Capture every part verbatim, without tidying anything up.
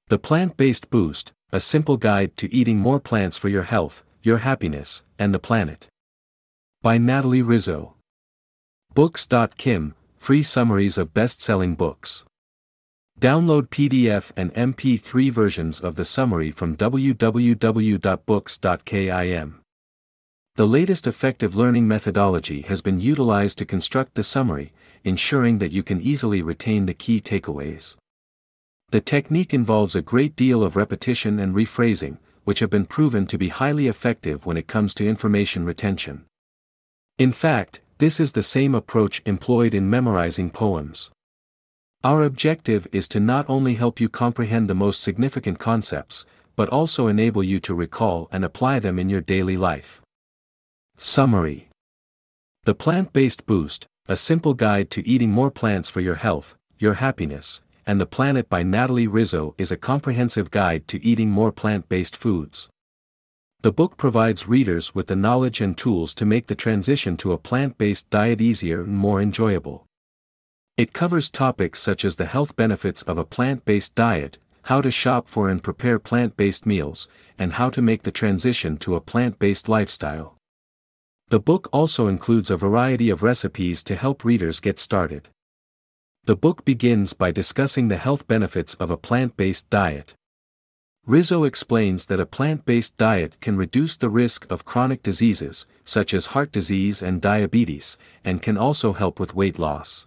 The Plant-Based Boost, a simple guide to eating more plants for your health, your happiness, and the planet. By Natalie Rizzo. Books dot kim, free summaries of best-selling books. Download P D F and M P three versions of the summary from w w w dot books dot kim. The latest effective learning methodology has been utilized to construct the summary, ensuring that you can easily retain the key takeaways. The technique involves a great deal of repetition and rephrasing, which have been proven to be highly effective when it comes to information retention. In fact, this is the same approach employed in memorizing poems. Our objective is to not only help you comprehend the most significant concepts, but also enable you to recall and apply them in your daily life. Summary. The Plant-Based Boost, a simple guide to eating more plants for your health, your happiness, and the planet by Natalie Rizzo is a comprehensive guide to eating more plant-based foods. The book provides readers with the knowledge and tools to make the transition to a plant-based diet easier and more enjoyable. It covers topics such as the health benefits of a plant-based diet, how to shop for and prepare plant-based meals, and how to make the transition to a plant-based lifestyle. The book also includes a variety of recipes to help readers get started. The book begins by discussing the health benefits of a plant-based diet. Rizzo explains that a plant-based diet can reduce the risk of chronic diseases, such as heart disease and diabetes, and can also help with weight loss.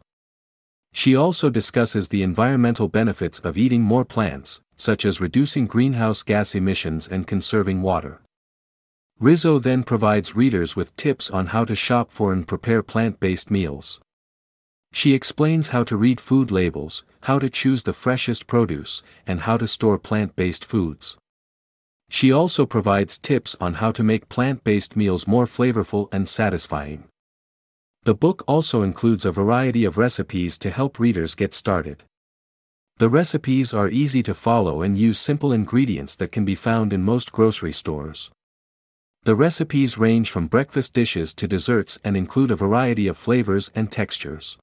She also discusses the environmental benefits of eating more plants, such as reducing greenhouse gas emissions and conserving water. Rizzo then provides readers with tips on how to shop for and prepare plant-based meals. She explains how to read food labels, how to choose the freshest produce, and how to store plant-based foods. She also provides tips on how to make plant-based meals more flavorful and satisfying. The book also includes a variety of recipes to help readers get started. The recipes are easy to follow and use simple ingredients that can be found in most grocery stores. The recipes range from breakfast dishes to desserts and include a variety of flavors and textures.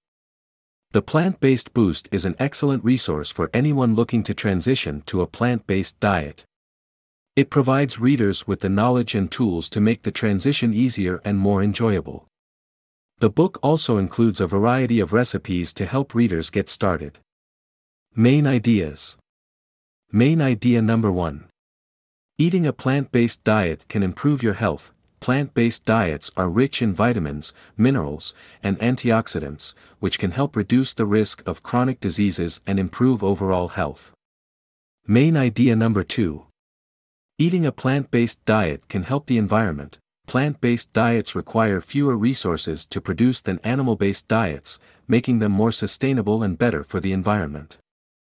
The Plant-Based Boost is an excellent resource for anyone looking to transition to a plant-based diet. It provides readers with the knowledge and tools to make the transition easier and more enjoyable. The book also includes a variety of recipes to help readers get started. Main ideas. Main idea number one. Eating a plant-based diet can improve your health. Plant-based diets are rich in vitamins, minerals, and antioxidants, which can help reduce the risk of chronic diseases and improve overall health. Main idea number two. Eating a plant-based diet can help the environment. Plant-based diets require fewer resources to produce than animal-based diets, making them more sustainable and better for the environment.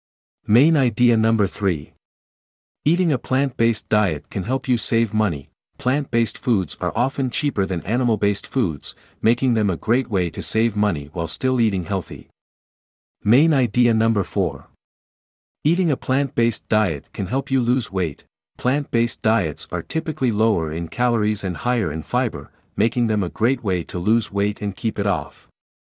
Main idea number three. Eating a plant-based diet can help you save money. Plant-based foods are often cheaper than animal-based foods, making them a great way to save money while still eating healthy. Main idea number four. Eating a plant-based diet can help you lose weight. Plant-based diets are typically lower in calories and higher in fiber, making them a great way to lose weight and keep it off.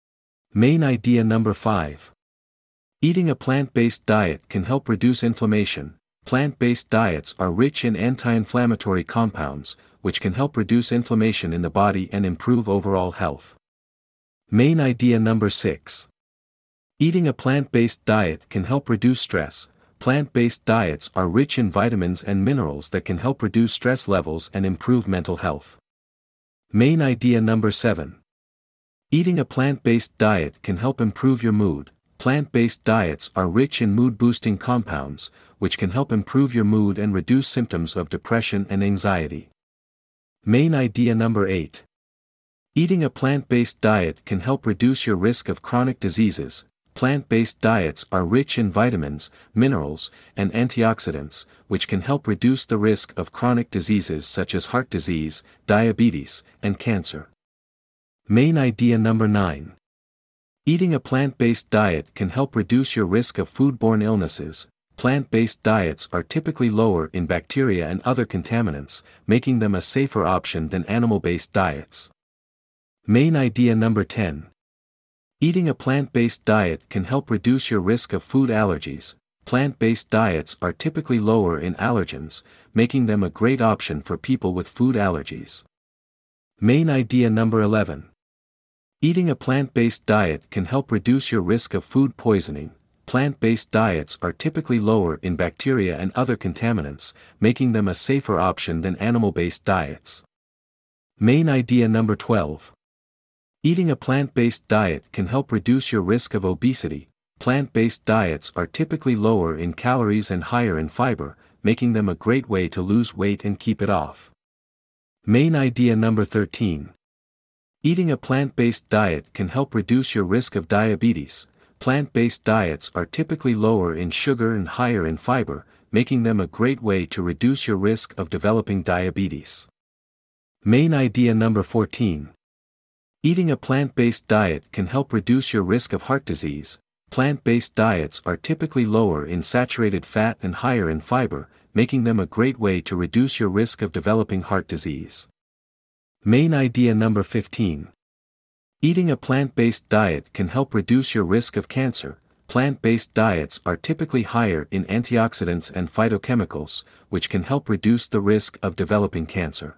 Main idea number five. Eating a plant-based diet can help reduce inflammation. Plant-based diets are rich in anti-inflammatory compounds, which can help reduce inflammation in the body and improve overall health. Main idea number six. Eating a plant-based diet can help reduce stress. Plant-based diets are rich in vitamins and minerals that can help reduce stress levels and improve mental health. Main idea number seven. Eating a plant-based diet can help improve your mood. Plant-based diets are rich in mood-boosting compounds, which can help improve your mood and reduce symptoms of depression and anxiety. Main idea number eight. Eating a plant-based diet can help reduce your risk of chronic diseases. Plant-based diets are rich in vitamins, minerals, and antioxidants, which can help reduce the risk of chronic diseases such as heart disease, diabetes, and cancer. Main idea number nine. Eating a plant-based diet can help reduce your risk of foodborne illnesses. Plant-based diets are typically lower in bacteria and other contaminants, making them a safer option than animal-based diets. Main idea number ten. Eating a plant-based diet can help reduce your risk of food allergies. plant-based diets are typically lower in allergens, making them a great option for people with food allergies. Main idea number eleven. Eating a plant-based diet can help reduce your risk of food poisoning. Plant-based diets are typically lower in bacteria and other contaminants, making them a safer option than animal-based diets. Main idea number twelve. Eating a plant-based diet can help reduce your risk of obesity. Plant-based diets are typically lower in calories and higher in fiber, making them a great way to lose weight and keep it off. Main idea number thirteen. Eating a plant-based diet can help reduce your risk of diabetes. Plant-based diets are typically lower in sugar and higher in fiber, making them a great way to reduce your risk of developing diabetes. Main idea number fourteen. Eating a plant-based diet can help reduce your risk of heart disease. Plant-based diets are typically lower in saturated fat and higher in fiber, making them a great way to reduce your risk of developing heart disease. Main idea number fifteen. Eating a plant-based diet can help reduce your risk of cancer. Plant-based diets are typically higher in antioxidants and phytochemicals, which can help reduce the risk of developing cancer.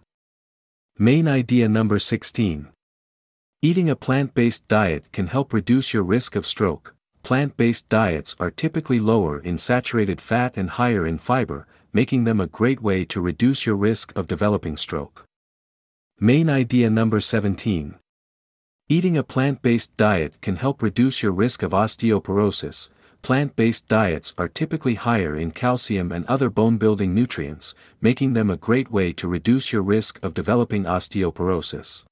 Main idea number sixteen. Eating a plant-based diet can help reduce your risk of stroke. Plant-based diets are typically lower in saturated fat and higher in fiber, making them a great way to reduce your risk of developing stroke. Main idea number seventeen. Eating a plant-based diet can help reduce your risk of osteoporosis. Plant-based diets are typically higher in calcium and other bone-building nutrients, making them a great way to reduce your risk of developing osteoporosis.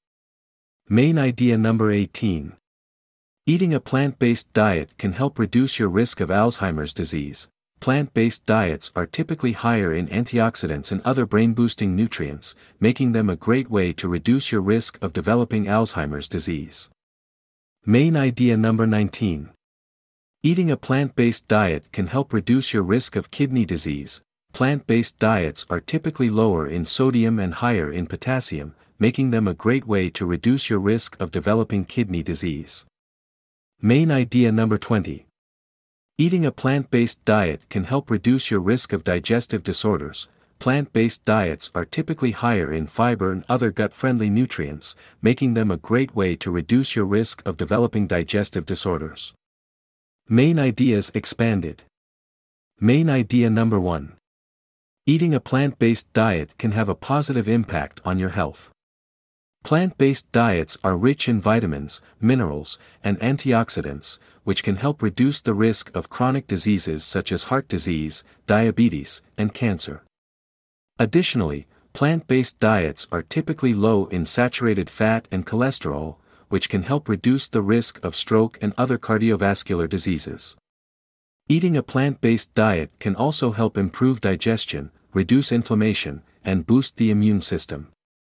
Main idea number eighteen. Eating a plant-based diet can help reduce your risk of Alzheimer's disease. Plant-based diets are typically higher in antioxidants and other brain-boosting nutrients, making them a great way to reduce your risk of developing Alzheimer's disease. Main idea number nineteen. Eating a plant-based diet can help reduce your risk of kidney disease. Plant-based diets are typically lower in sodium and higher in potassium, making them a great way to reduce your risk of developing kidney disease. Main idea number twenty. Eating a plant-based diet can help reduce your risk of digestive disorders. Plant-based diets are typically higher in fiber and other gut-friendly nutrients, making them a great way to reduce your risk of developing digestive disorders. Main ideas expanded. Main idea number one. Eating a plant-based diet can have a positive impact on your health. Plant-based diets are rich in vitamins, minerals, and antioxidants, which can help reduce the risk of chronic diseases such as heart disease, diabetes, and cancer. Additionally, plant-based diets are typically low in saturated fat and cholesterol, which can help reduce the risk of stroke and other cardiovascular diseases. Eating a plant-based diet can also help improve digestion, reduce inflammation, and boost the immune system.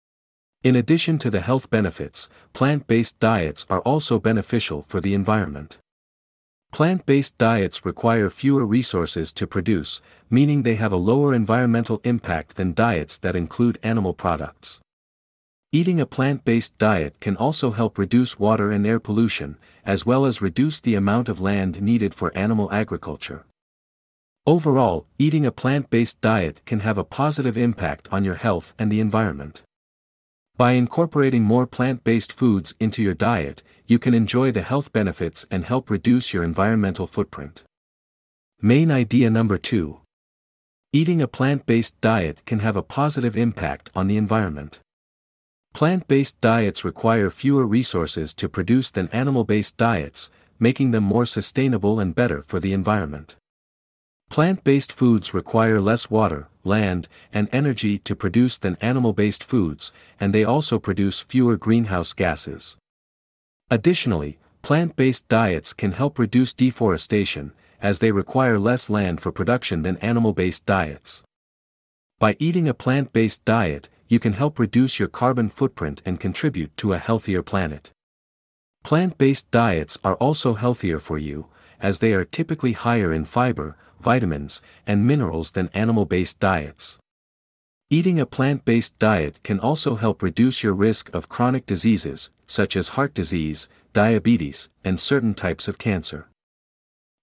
In addition to the health benefits, plant-based diets are also beneficial for the environment. Plant-based diets require fewer resources to produce, meaning they have a lower environmental impact than diets that include animal products. Eating a plant-based diet can also help reduce water and air pollution, as well as reduce the amount of land needed for animal agriculture. Overall, eating a plant-based diet can have a positive impact on your health and the environment. By incorporating more plant-based foods into your diet, you can enjoy the health benefits and help reduce your environmental footprint. Main idea number two. Eating a plant-based diet can have a positive impact on the environment. Plant-based diets require fewer resources to produce than animal-based diets, making them more sustainable and better for the environment. Plant-based foods require less water, land, and energy to produce than animal-based foods, and they also produce fewer greenhouse gases. Additionally, plant-based diets can help reduce deforestation, as they require less land for production than animal-based diets. By eating a plant-based diet, you can help reduce your carbon footprint and contribute to a healthier planet. Plant-based diets are also healthier for you, as they are typically higher in fiber, vitamins, and minerals than animal-based diets. Eating a plant-based diet can also help reduce your risk of chronic diseases, such as heart disease, diabetes, and certain types of cancer.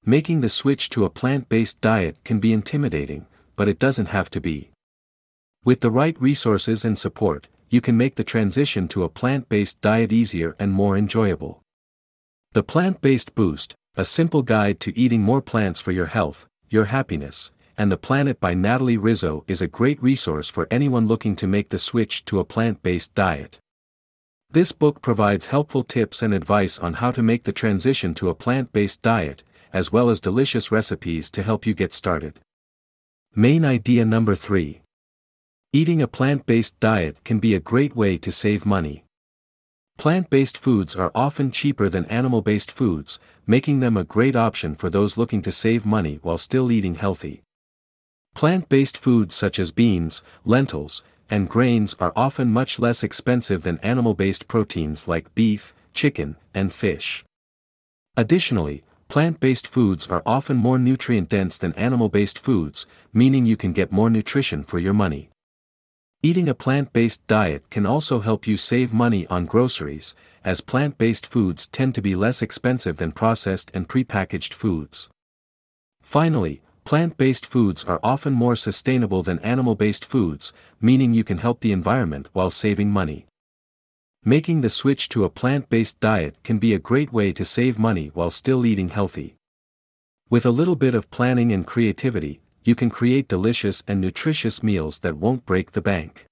Making the switch to a plant-based diet can be intimidating, but it doesn't have to be. With the right resources and support, you can make the transition to a plant-based diet easier and more enjoyable. The Plant-Based Boost, a simple guide to eating more plants for your health, your happiness, and the planet by Natalie Rizzo is a great resource for anyone looking to make the switch to a plant-based diet. This book provides helpful tips and advice on how to make the transition to a plant-based diet, as well as delicious recipes to help you get started. Main idea number three. Eating a plant-based diet can be a great way to save money. Plant-based foods are often cheaper than animal-based foods, making them a great option for those looking to save money while still eating healthy. Plant-based foods such as beans, lentils, and grains are often much less expensive than animal-based proteins like beef, chicken, and fish. Additionally, plant-based foods are often more nutrient-dense than animal-based foods, meaning you can get more nutrition for your money. Eating a plant-based diet can also help you save money on groceries, as plant-based foods tend to be less expensive than processed and prepackaged foods. Finally, plant-based foods are often more sustainable than animal-based foods, meaning you can help the environment while saving money. Making the switch to a plant-based diet can be a great way to save money while still eating healthy. With a little bit of planning and creativity, you can create delicious and nutritious meals that won't break the bank.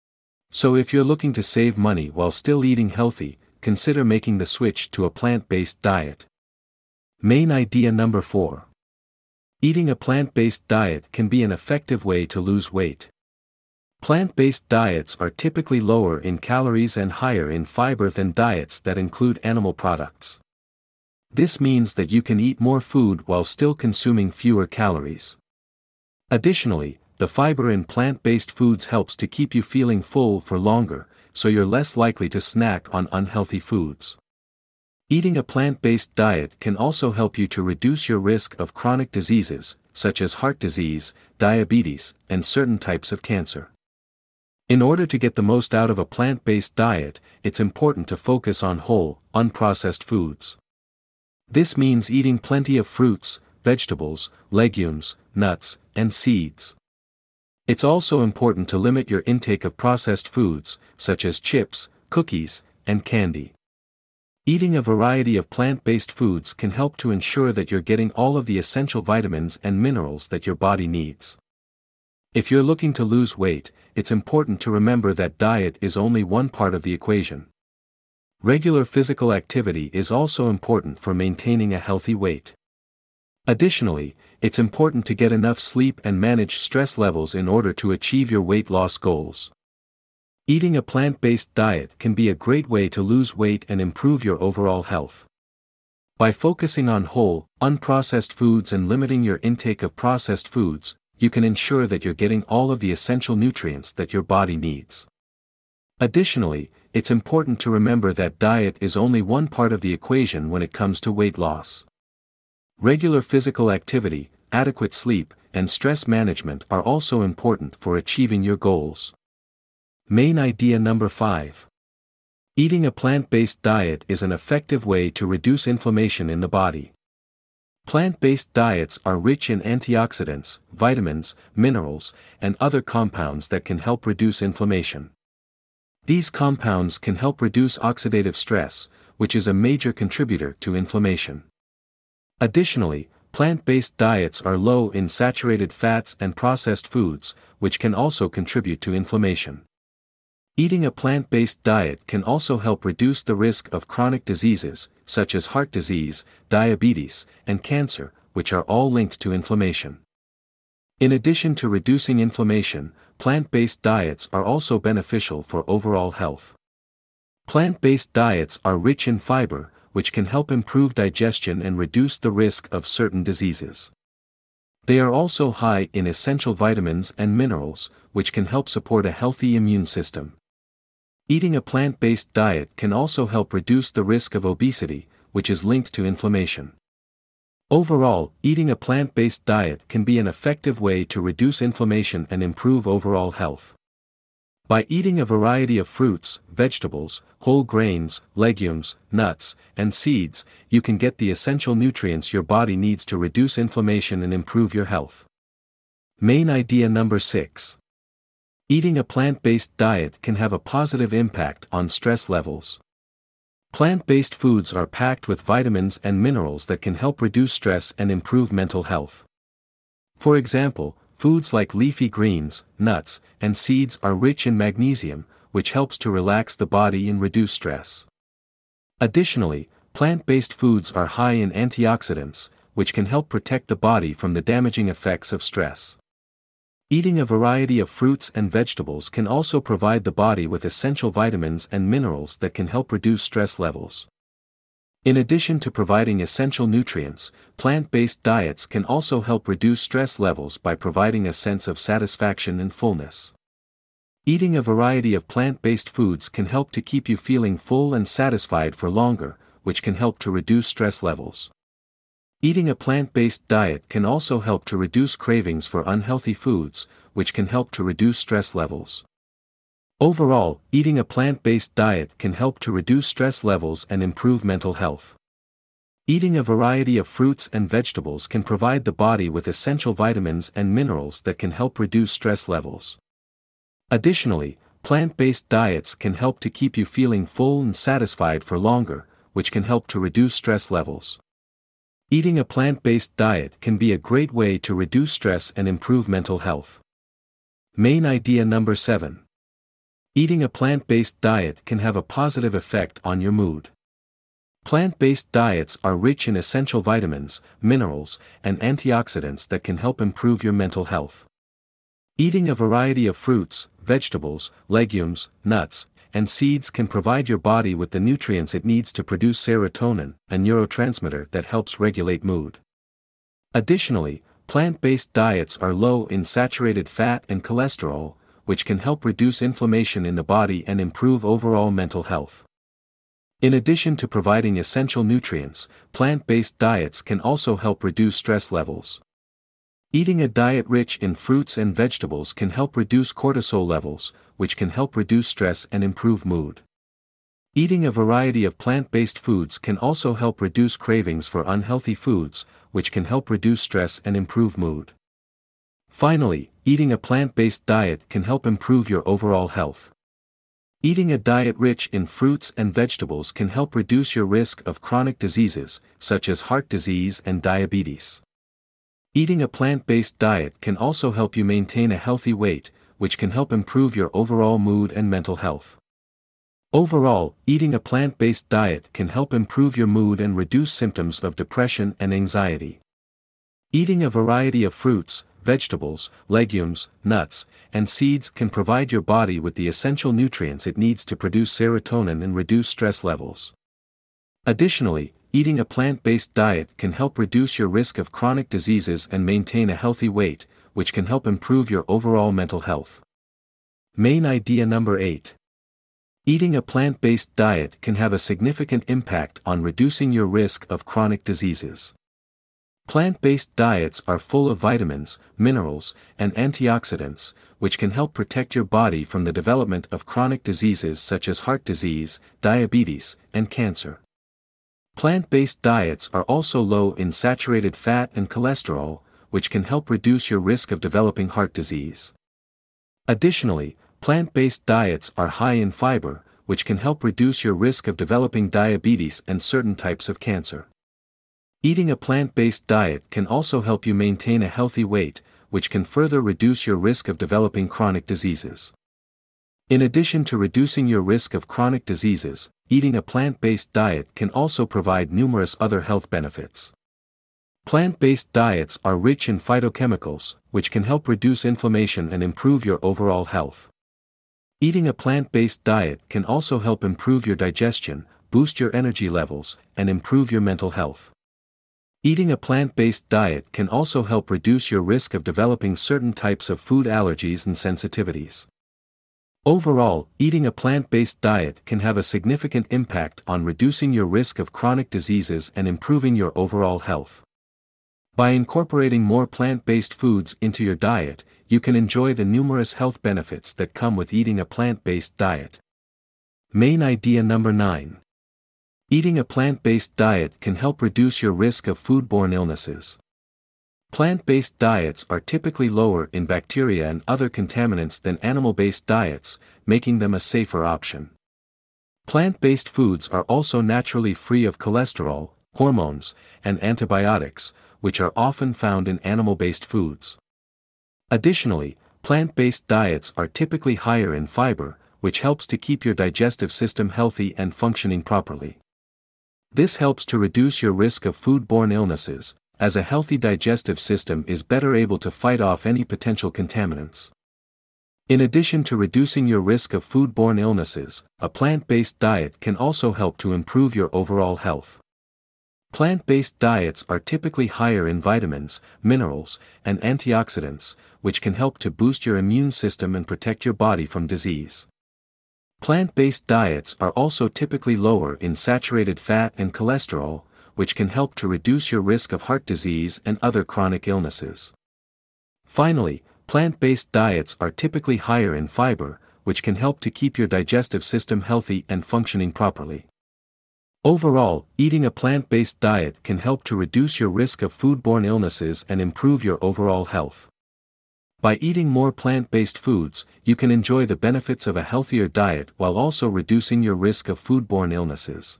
So if you're looking to save money while still eating healthy, consider making the switch to a plant-based diet. Main idea number four. Eating a plant-based diet can be an effective way to lose weight. Plant-based diets are typically lower in calories and higher in fiber than diets that include animal products. This means that you can eat more food while still consuming fewer calories. Additionally, the fiber in plant-based foods helps to keep you feeling full for longer, so you're less likely to snack on unhealthy foods. Eating a plant-based diet can also help you to reduce your risk of chronic diseases, such as heart disease, diabetes, and certain types of cancer. In order to get the most out of a plant-based diet, it's important to focus on whole, unprocessed foods. This means eating plenty of fruits, vegetables, legumes, nuts, and seeds. It's also important to limit your intake of processed foods, such as chips, cookies, and candy. Eating a variety of plant-based foods can help to ensure that you're getting all of the essential vitamins and minerals that your body needs. If you're looking to lose weight, it's important to remember that diet is only one part of the equation. Regular physical activity is also important for maintaining a healthy weight. Additionally, it's important to get enough sleep and manage stress levels in order to achieve your weight loss goals. Eating a plant-based diet can be a great way to lose weight and improve your overall health. By focusing on whole, unprocessed foods and limiting your intake of processed foods, you can ensure that you're getting all of the essential nutrients that your body needs. Additionally, it's important to remember that diet is only one part of the equation when it comes to weight loss. Regular physical activity, adequate sleep, and stress management are also important for achieving your goals. Main idea number five. Eating a plant-based diet is an effective way to reduce inflammation in the body. Plant-based diets are rich in antioxidants, vitamins, minerals, and other compounds that can help reduce inflammation. These compounds can help reduce oxidative stress, which is a major contributor to inflammation. Additionally, plant-based diets are low in saturated fats and processed foods, which can also contribute to inflammation. Eating a plant-based diet can also help reduce the risk of chronic diseases, such as heart disease, diabetes, and cancer, which are all linked to inflammation. In addition to reducing inflammation, plant-based diets are also beneficial for overall health. Plant-based diets are rich in fiber, which can help improve digestion and reduce the risk of certain diseases. They are also high in essential vitamins and minerals, which can help support a healthy immune system. Eating a plant-based diet can also help reduce the risk of obesity, which is linked to inflammation. Overall, eating a plant-based diet can be an effective way to reduce inflammation and improve overall health. By eating a variety of fruits, vegetables, whole grains, legumes, nuts, and seeds, you can get the essential nutrients your body needs to reduce inflammation and improve your health. Main idea number six. Eating a plant-based diet can have a positive impact on stress levels. Plant-based foods are packed with vitamins and minerals that can help reduce stress and improve mental health. For example, foods like leafy greens, nuts, and seeds are rich in magnesium, which helps to relax the body and reduce stress. Additionally, plant-based foods are high in antioxidants, which can help protect the body from the damaging effects of stress. Eating a variety of fruits and vegetables can also provide the body with essential vitamins and minerals that can help reduce stress levels. In addition to providing essential nutrients, plant-based diets can also help reduce stress levels by providing a sense of satisfaction and fullness. Eating a variety of plant-based foods can help to keep you feeling full and satisfied for longer, which can help to reduce stress levels. Eating a plant-based diet can also help to reduce cravings for unhealthy foods, which can help to reduce stress levels. Overall, eating a plant-based diet can help to reduce stress levels and improve mental health. Eating a variety of fruits and vegetables can provide the body with essential vitamins and minerals that can help reduce stress levels. Additionally, plant-based diets can help to keep you feeling full and satisfied for longer, which can help to reduce stress levels. Eating a plant-based diet can be a great way to reduce stress and improve mental health. Main idea number seven. Eating a plant-based diet can have a positive effect on your mood. Plant-based diets are rich in essential vitamins, minerals, and antioxidants that can help improve your mental health. Eating a variety of fruits, vegetables, legumes, nuts, and seeds can provide your body with the nutrients it needs to produce serotonin, a neurotransmitter that helps regulate mood. Additionally, plant-based diets are low in saturated fat and cholesterol, which can help reduce inflammation in the body and improve overall mental health. In addition to providing essential nutrients, plant-based diets can also help reduce stress levels. Eating a diet rich in fruits and vegetables can help reduce cortisol levels, which can help reduce stress and improve mood. Eating a variety of plant-based foods can also help reduce cravings for unhealthy foods, which can help reduce stress and improve mood. Finally, eating a plant-based diet can help improve your overall health. Eating a diet rich in fruits and vegetables can help reduce your risk of chronic diseases, such as heart disease and diabetes. Eating a plant-based diet can also help you maintain a healthy weight, which can help improve your overall mood and mental health. Overall, eating a plant-based diet can help improve your mood and reduce symptoms of depression and anxiety. Eating a variety of fruits, vegetables, legumes, nuts, and seeds can provide your body with the essential nutrients it needs to produce serotonin and reduce stress levels. Additionally, eating a plant-based diet can help reduce your risk of chronic diseases and maintain a healthy weight, which can help improve your overall mental health. Main idea number eight. Eating a plant-based diet can have a significant impact on reducing your risk of chronic diseases. Plant-based diets are full of vitamins, minerals, and antioxidants, which can help protect your body from the development of chronic diseases such as heart disease, diabetes, and cancer. Plant-based diets are also low in saturated fat and cholesterol, which can help reduce your risk of developing heart disease. Additionally, plant-based diets are high in fiber, which can help reduce your risk of developing diabetes and certain types of cancer. Eating a plant-based diet can also help you maintain a healthy weight, which can further reduce your risk of developing chronic diseases. In addition to reducing your risk of chronic diseases, eating a plant-based diet can also provide numerous other health benefits. Plant-based diets are rich in phytochemicals, which can help reduce inflammation and improve your overall health. Eating a plant-based diet can also help improve your digestion, boost your energy levels, and improve your mental health. Eating a plant-based diet can also help reduce your risk of developing certain types of food allergies and sensitivities. Overall, eating a plant-based diet can have a significant impact on reducing your risk of chronic diseases and improving your overall health. By incorporating more plant-based foods into your diet, you can enjoy the numerous health benefits that come with eating a plant-based diet. Main idea number nine. Eating a plant-based diet can help reduce your risk of foodborne illnesses. Plant-based diets are typically lower in bacteria and other contaminants than animal-based diets, making them a safer option. Plant-based foods are also naturally free of cholesterol, hormones, and antibiotics, which are often found in animal-based foods. Additionally, plant-based diets are typically higher in fiber, which helps to keep your digestive system healthy and functioning properly. This helps to reduce your risk of foodborne illnesses, as a healthy digestive system is better able to fight off any potential contaminants. In addition to reducing your risk of foodborne illnesses, a plant-based diet can also help to improve your overall health. Plant-based diets are typically higher in vitamins, minerals, and antioxidants, which can help to boost your immune system and protect your body from disease. Plant-based diets are also typically lower in saturated fat and cholesterol, which can help to reduce your risk of heart disease and other chronic illnesses. Finally, plant-based diets are typically higher in fiber, which can help to keep your digestive system healthy and functioning properly. Overall, eating a plant-based diet can help to reduce your risk of foodborne illnesses and improve your overall health. By eating more plant-based foods, you can enjoy the benefits of a healthier diet while also reducing your risk of foodborne illnesses.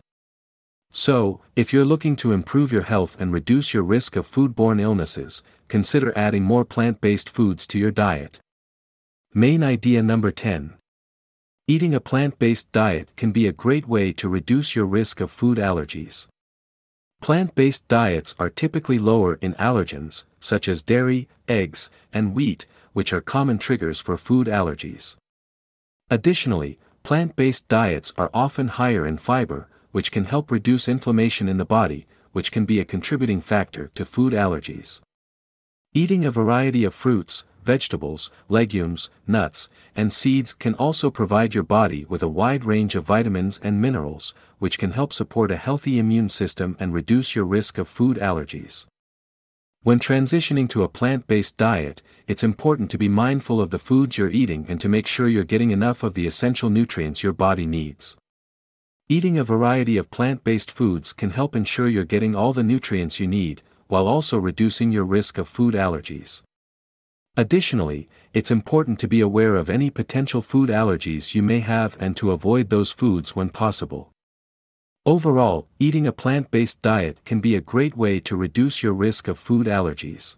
So, if you're looking to improve your health and reduce your risk of foodborne illnesses, consider adding more plant-based foods to your diet. Main idea number ten. Eating a plant-based diet can be a great way to reduce your risk of food allergies. Plant-based diets are typically lower in allergens, such as dairy, eggs, and wheat, which are common triggers for food allergies. Additionally, plant-based diets are often higher in fiber, which can help reduce inflammation in the body, which can be a contributing factor to food allergies. Eating a variety of fruits, vegetables, legumes, nuts, and seeds can also provide your body with a wide range of vitamins and minerals, which can help support a healthy immune system and reduce your risk of food allergies. When transitioning to a plant-based diet, it's important to be mindful of the foods you're eating and to make sure you're getting enough of the essential nutrients your body needs. Eating a variety of plant-based foods can help ensure you're getting all the nutrients you need, while also reducing your risk of food allergies. Additionally, it's important to be aware of any potential food allergies you may have and to avoid those foods when possible. Overall, eating a plant-based diet can be a great way to reduce your risk of food allergies.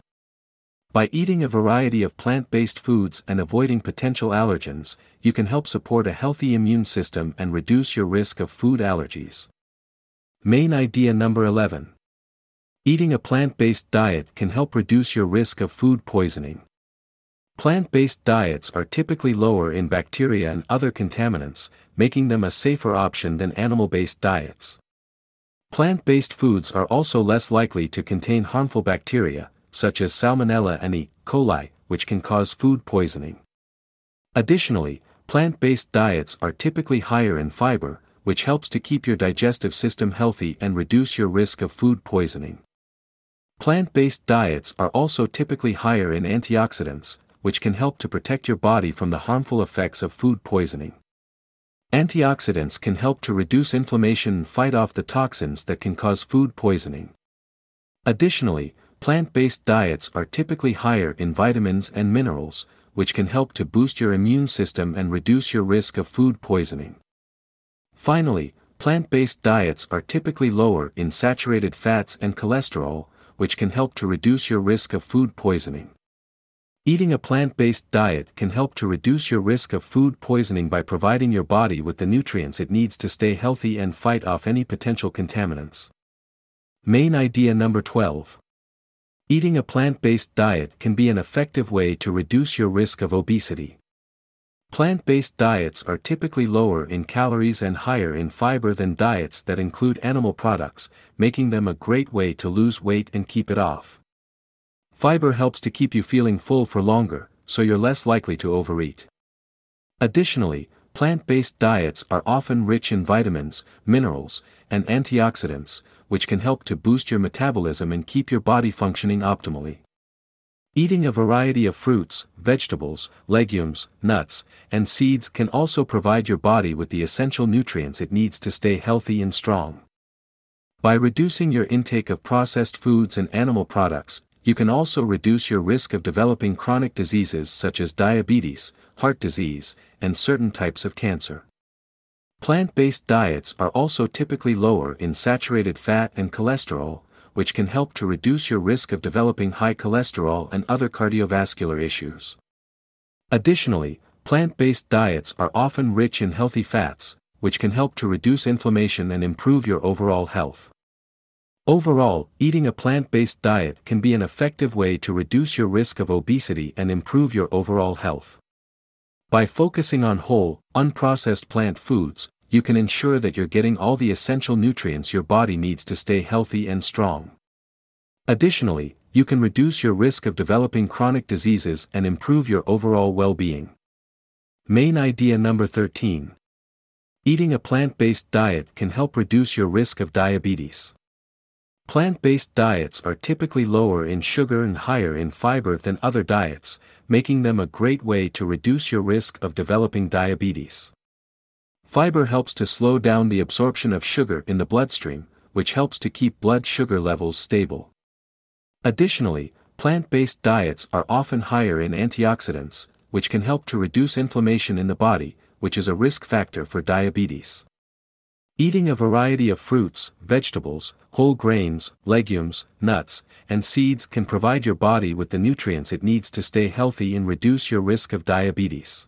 By eating a variety of plant-based foods and avoiding potential allergens, you can help support a healthy immune system and reduce your risk of food allergies. Main idea number eleven. Eating a plant-based diet can help reduce your risk of food poisoning. Plant-based diets are typically lower in bacteria and other contaminants, making them a safer option than animal-based diets. Plant-based foods are also less likely to contain harmful bacteria, such as Salmonella and E. coli, which can cause food poisoning. Additionally, plant-based diets are typically higher in fiber, which helps to keep your digestive system healthy and reduce your risk of food poisoning. Plant-based diets are also typically higher in antioxidants, which can help to protect your body from the harmful effects of food poisoning. Antioxidants can help to reduce inflammation and fight off the toxins that can cause food poisoning. Additionally, plant-based diets are typically higher in vitamins and minerals, which can help to boost your immune system and reduce your risk of food poisoning. Finally, plant-based diets are typically lower in saturated fats and cholesterol, which can help to reduce your risk of food poisoning. Eating a plant-based diet can help to reduce your risk of food poisoning by providing your body with the nutrients it needs to stay healthy and fight off any potential contaminants. Main idea number twelve. Eating a plant-based diet can be an effective way to reduce your risk of obesity. Plant-based diets are typically lower in calories and higher in fiber than diets that include animal products, making them a great way to lose weight and keep it off. Fiber helps to keep you feeling full for longer, so you're less likely to overeat. Additionally, plant-based diets are often rich in vitamins, minerals, and antioxidants, which can help to boost your metabolism and keep your body functioning optimally. Eating a variety of fruits, vegetables, legumes, nuts, and seeds can also provide your body with the essential nutrients it needs to stay healthy and strong. By reducing your intake of processed foods and animal products, you can also reduce your risk of developing chronic diseases such as diabetes, heart disease, and certain types of cancer. Plant-based diets are also typically lower in saturated fat and cholesterol, which can help to reduce your risk of developing high cholesterol and other cardiovascular issues. Additionally, plant-based diets are often rich in healthy fats, which can help to reduce inflammation and improve your overall health. Overall, eating a plant-based diet can be an effective way to reduce your risk of obesity and improve your overall health. By focusing on whole, unprocessed plant foods, you can ensure that you're getting all the essential nutrients your body needs to stay healthy and strong. Additionally, you can reduce your risk of developing chronic diseases and improve your overall well-being. Main idea number thirteen. Eating a plant-based diet can help reduce your risk of diabetes. Plant-based diets are typically lower in sugar and higher in fiber than other diets, making them a great way to reduce your risk of developing diabetes. Fiber helps to slow down the absorption of sugar in the bloodstream, which helps to keep blood sugar levels stable. Additionally, plant-based diets are often higher in antioxidants, which can help to reduce inflammation in the body, which is a risk factor for diabetes. Eating a variety of fruits, vegetables, whole grains, legumes, nuts, and seeds can provide your body with the nutrients it needs to stay healthy and reduce your risk of diabetes.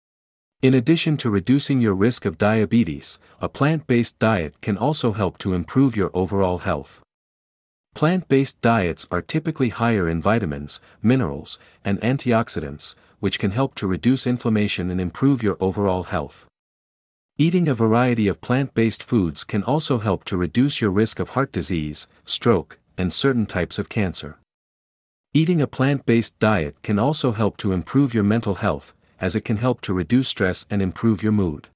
In addition to reducing your risk of diabetes, a plant-based diet can also help to improve your overall health. Plant-based diets are typically higher in vitamins, minerals, and antioxidants, which can help to reduce inflammation and improve your overall health. Eating a variety of plant-based foods can also help to reduce your risk of heart disease, stroke, and certain types of cancer. Eating a plant-based diet can also help to improve your mental health, as it can help to reduce stress and improve your mood.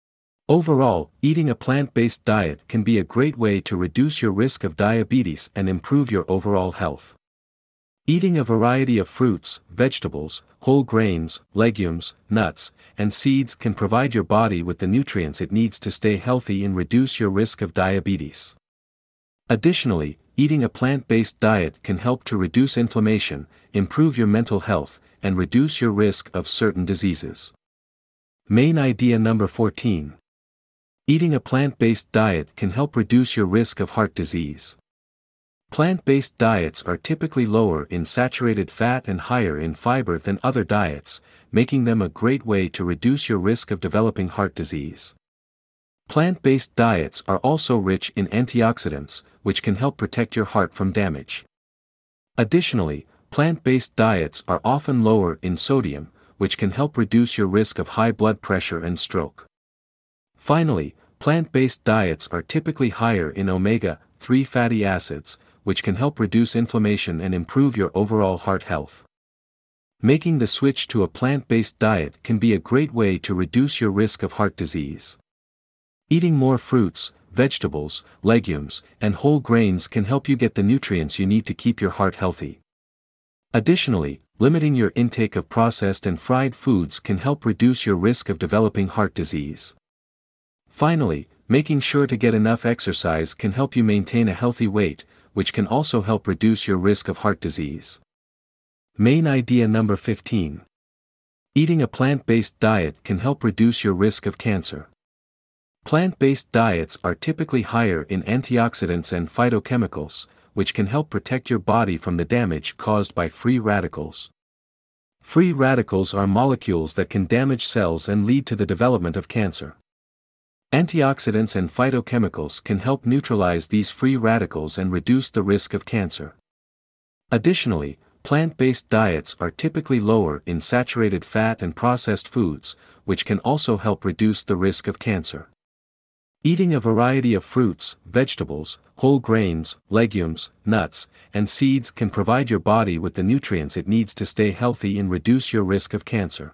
Overall, eating a plant-based diet can be a great way to reduce your risk of diabetes and improve your overall health. Eating a variety of fruits, vegetables, whole grains, legumes, nuts, and seeds can provide your body with the nutrients it needs to stay healthy and reduce your risk of diabetes. Additionally, eating a plant-based diet can help to reduce inflammation, improve your mental health, and reduce your risk of certain diseases. Main idea number fourteen. Eating a plant-based diet can help reduce your risk of heart disease. Plant-based diets are typically lower in saturated fat and higher in fiber than other diets, making them a great way to reduce your risk of developing heart disease. Plant-based diets are also rich in antioxidants, which can help protect your heart from damage. Additionally, plant-based diets are often lower in sodium, which can help reduce your risk of high blood pressure and stroke. Finally, plant-based diets are typically higher in omega three fatty acids, which can help reduce inflammation and improve your overall heart health. Making the switch to a plant-based diet can be a great way to reduce your risk of heart disease. Eating more fruits, vegetables, legumes, and whole grains can help you get the nutrients you need to keep your heart healthy. Additionally, limiting your intake of processed and fried foods can help reduce your risk of developing heart disease. Finally, making sure to get enough exercise can help you maintain a healthy weight, which can also help reduce your risk of heart disease. Main idea number fifteen. Eating a plant-based diet can help reduce your risk of cancer. Plant-based diets are typically higher in antioxidants and phytochemicals, which can help protect your body from the damage caused by free radicals. Free radicals are molecules that can damage cells and lead to the development of cancer. Antioxidants and phytochemicals can help neutralize these free radicals and reduce the risk of cancer. Additionally, plant-based diets are typically lower in saturated fat and processed foods, which can also help reduce the risk of cancer. Eating a variety of fruits, vegetables, whole grains, legumes, nuts, and seeds can provide your body with the nutrients it needs to stay healthy and reduce your risk of cancer.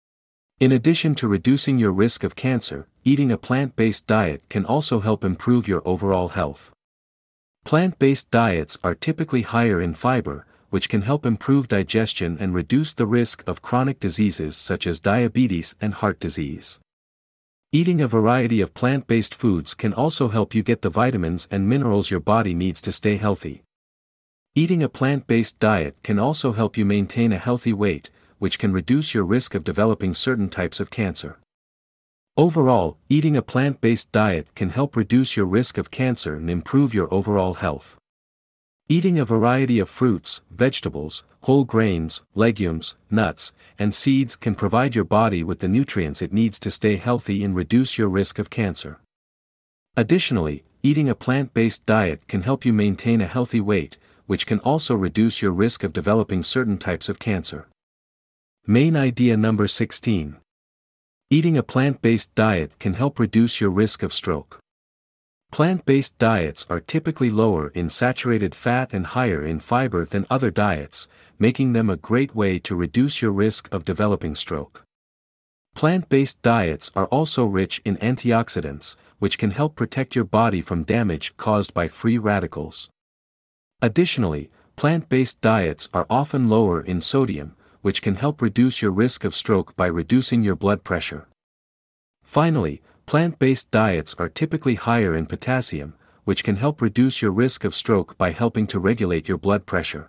In addition to reducing your risk of cancer, eating a plant-based diet can also help improve your overall health. Plant-based diets are typically higher in fiber, which can help improve digestion and reduce the risk of chronic diseases such as diabetes and heart disease. Eating a variety of plant-based foods can also help you get the vitamins and minerals your body needs to stay healthy. Eating a plant-based diet can also help you maintain a healthy weight, which can reduce your risk of developing certain types of cancer. Overall, eating a plant-based diet can help reduce your risk of cancer and improve your overall health. Eating a variety of fruits, vegetables, whole grains, legumes, nuts, and seeds can provide your body with the nutrients it needs to stay healthy and reduce your risk of cancer. Additionally, eating a plant-based diet can help you maintain a healthy weight, which can also reduce your risk of developing certain types of cancer. Main idea number sixteen. Eating a plant-based diet can help reduce your risk of stroke. Plant-based diets are typically lower in saturated fat and higher in fiber than other diets, making them a great way to reduce your risk of developing stroke. Plant-based diets are also rich in antioxidants, which can help protect your body from damage caused by free radicals. Additionally, plant-based diets are often lower in sodium, which can help reduce your risk of stroke by reducing your blood pressure. Finally, plant-based diets are typically higher in potassium, which can help reduce your risk of stroke by helping to regulate your blood pressure.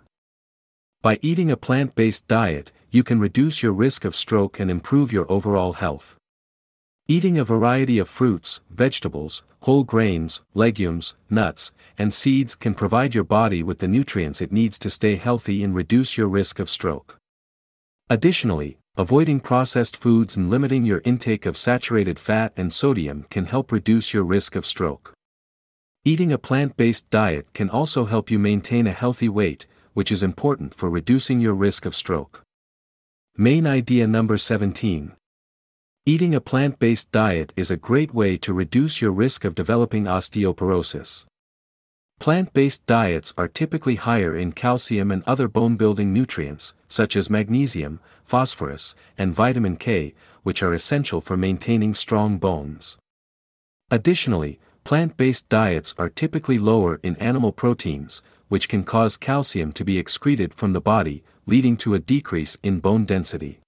By eating a plant-based diet, you can reduce your risk of stroke and improve your overall health. Eating a variety of fruits, vegetables, whole grains, legumes, nuts, and seeds can provide your body with the nutrients it needs to stay healthy and reduce your risk of stroke. Additionally, avoiding processed foods and limiting your intake of saturated fat and sodium can help reduce your risk of stroke. Eating a plant-based diet can also help you maintain a healthy weight, which is important for reducing your risk of stroke. Main idea number seventeen. Eating a plant-based diet is a great way to reduce your risk of developing osteoporosis. Plant-based diets are typically higher in calcium and other bone-building nutrients, such as magnesium, phosphorus, and vitamin K, which are essential for maintaining strong bones. Additionally, plant-based diets are typically lower in animal proteins, which can cause calcium to be excreted from the body, leading to a decrease in bone density.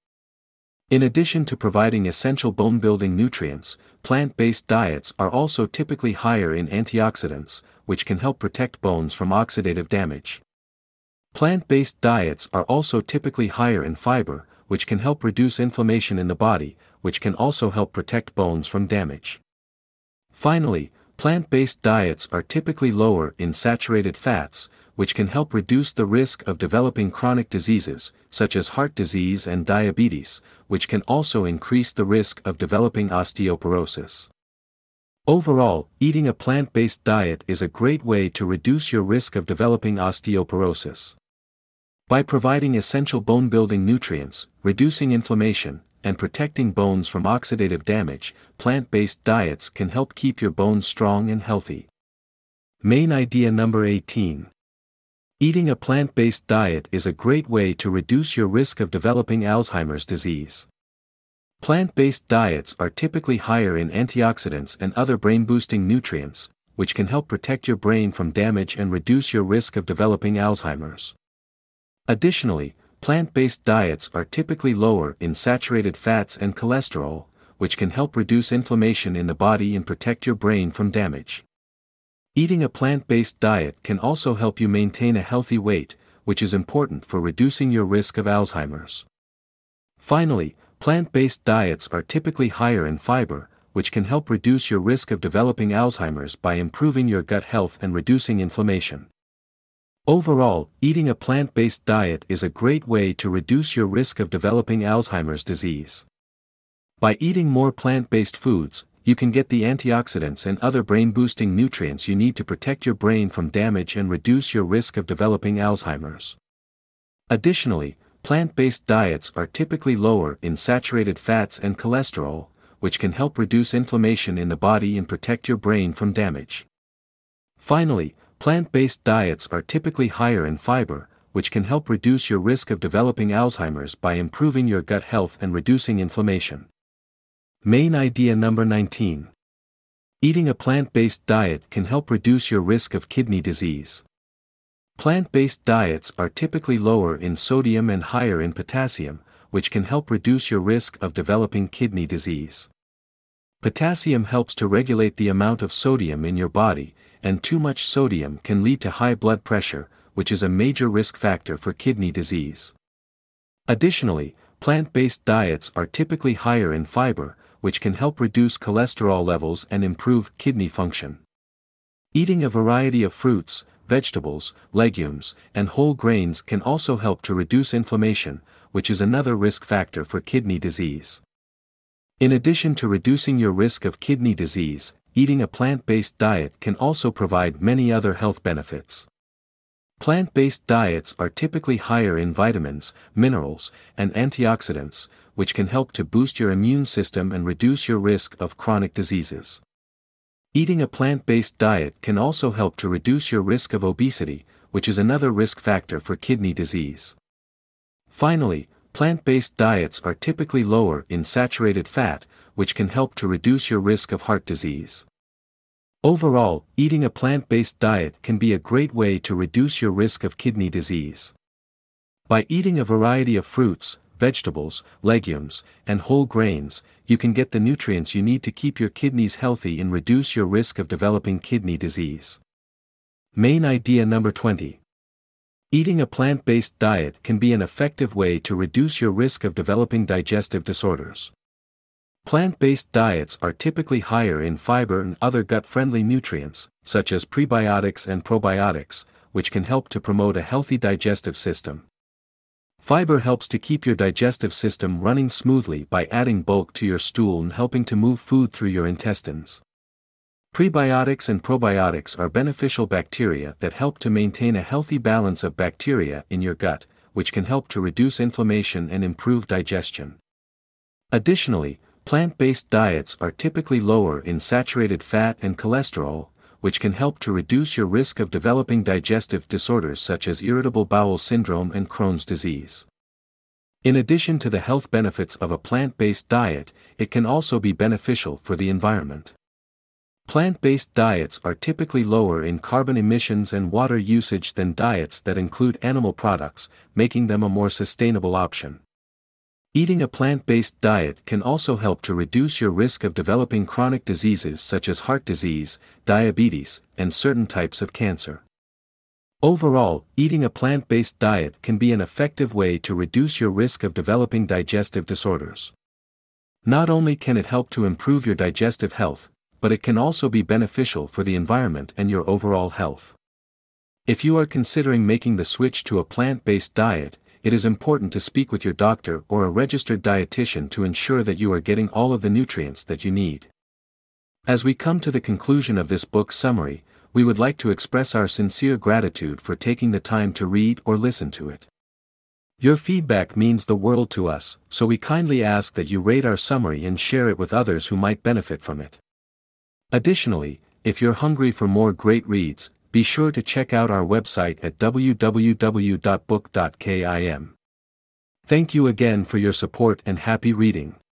In addition to providing essential bone-building nutrients, plant-based diets are also typically higher in antioxidants, which can help protect bones from oxidative damage. Plant-based diets are also typically higher in fiber, which can help reduce inflammation in the body, which can also help protect bones from damage. Finally, plant-based diets are typically lower in saturated fats, which can help reduce the risk of developing chronic diseases, such as heart disease and diabetes, which can also increase the risk of developing osteoporosis. Overall, eating a plant-based diet is a great way to reduce your risk of developing osteoporosis. By providing essential bone-building nutrients, reducing inflammation, and protecting bones from oxidative damage, plant-based diets can help keep your bones strong and healthy. Main idea number eighteen. Eating a plant-based diet is a great way to reduce your risk of developing Alzheimer's disease. Plant-based diets are typically higher in antioxidants and other brain-boosting nutrients, which can help protect your brain from damage and reduce your risk of developing Alzheimer's. Additionally, plant-based diets are typically lower in saturated fats and cholesterol, which can help reduce inflammation in the body and protect your brain from damage. Eating a plant-based diet can also help you maintain a healthy weight, which is important for reducing your risk of Alzheimer's. Finally, plant-based diets are typically higher in fiber, which can help reduce your risk of developing Alzheimer's by improving your gut health and reducing inflammation. Overall, eating a plant-based diet is a great way to reduce your risk of developing Alzheimer's disease. By eating more plant-based foods, you can get the antioxidants and other brain-boosting nutrients you need to protect your brain from damage and reduce your risk of developing Alzheimer's. Additionally, plant-based diets are typically lower in saturated fats and cholesterol, which can help reduce inflammation in the body and protect your brain from damage. Finally, plant-based diets are typically higher in fiber, which can help reduce your risk of developing Alzheimer's by improving your gut health and reducing inflammation. Main idea number nineteen. Eating a plant-based diet can help reduce your risk of kidney disease. Plant-based diets are typically lower in sodium and higher in potassium, which can help reduce your risk of developing kidney disease. Potassium helps to regulate the amount of sodium in your body, and too much sodium can lead to high blood pressure, which is a major risk factor for kidney disease. Additionally, plant-based diets are typically higher in fiber, which can help reduce cholesterol levels and improve kidney function. Eating a variety of fruits, vegetables, legumes, and whole grains can also help to reduce inflammation, which is another risk factor for kidney disease. In addition to reducing your risk of kidney disease, eating a plant-based diet can also provide many other health benefits. Plant-based diets are typically higher in vitamins, minerals, and antioxidants, which can help to boost your immune system and reduce your risk of chronic diseases. Eating a plant-based diet can also help to reduce your risk of obesity, which is another risk factor for kidney disease. Finally, plant-based diets are typically lower in saturated fat, which can help to reduce your risk of heart disease. Overall, eating a plant-based diet can be a great way to reduce your risk of kidney disease. By eating a variety of fruits, vegetables, legumes, and whole grains, you can get the nutrients you need to keep your kidneys healthy and reduce your risk of developing kidney disease. Main idea number twenty. Eating a plant-based diet can be an effective way to reduce your risk of developing digestive disorders. Plant-based diets are typically higher in fiber and other gut-friendly nutrients, such as prebiotics and probiotics, which can help to promote a healthy digestive system. Fiber helps to keep your digestive system running smoothly by adding bulk to your stool and helping to move food through your intestines. Prebiotics and probiotics are beneficial bacteria that help to maintain a healthy balance of bacteria in your gut, which can help to reduce inflammation and improve digestion. Additionally, plant-based diets are typically lower in saturated fat and cholesterol, which can help to reduce your risk of developing digestive disorders such as irritable bowel syndrome and Crohn's disease. In addition to the health benefits of a plant-based diet, it can also be beneficial for the environment. Plant-based diets are typically lower in carbon emissions and water usage than diets that include animal products, making them a more sustainable option. Eating a plant-based diet can also help to reduce your risk of developing chronic diseases such as heart disease, diabetes, and certain types of cancer. Overall, eating a plant-based diet can be an effective way to reduce your risk of developing digestive disorders. Not only can it help to improve your digestive health, but it can also be beneficial for the environment and your overall health. If you are considering making the switch to a plant-based diet, it is important to speak with your doctor or a registered dietitian to ensure that you are getting all of the nutrients that you need. As we come to the conclusion of this book summary, we would like to express our sincere gratitude for taking the time to read or listen to it. Your feedback means the world to us, so we kindly ask that you rate our summary and share it with others who might benefit from it. Additionally, if you're hungry for more great reads, be sure to check out our website at w w w dot book dot kim. Thank you again for your support and happy reading.